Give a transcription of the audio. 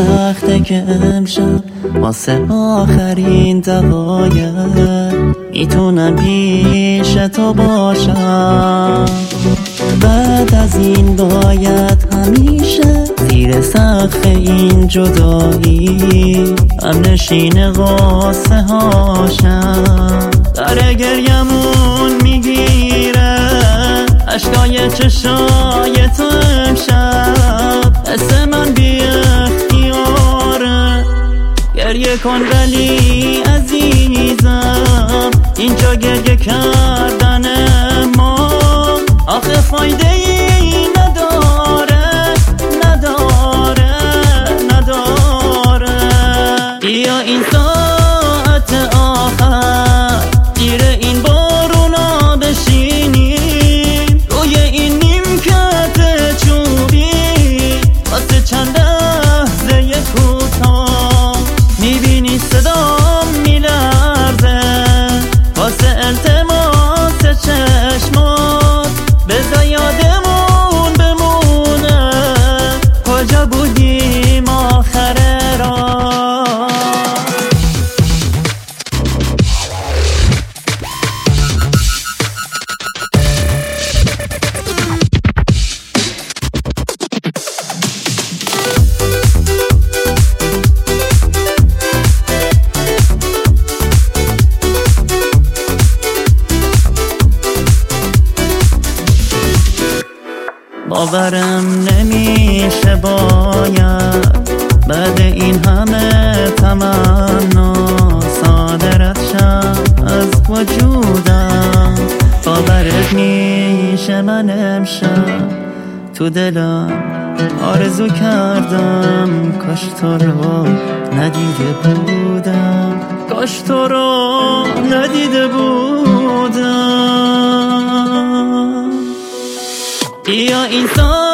سخته که امشب واسه آخرین دقایق میتونم پیش تو باشم. بعد از این باید همیشه زیر سقف این جدایی هم نشین قصه هاشم. داره گریمون میگیره اشکای چشای تو امشب، حس من بی اختیاره. گریه کن ولی عزیزم اینجا گریه کردن ما آخه فایده ای نداره نداره نداره. بیا این ساعت آخر گیر این بارونا بشینیم روی این نیمکت چوبی واسه چند لحظه کوتاه. میبینی صدام میلرزه واسه التماس چشمات، بذار یادمون بمونه کجا بودیم آخر راه. باورم نمیشه باید بعد این همه تمنا صادرت شم از وجودم. باورت میشه من امشب تو دلم آرزو کردم کاش تو رو ندیده بودم، کاش تو رو ندیده بودم. بیا این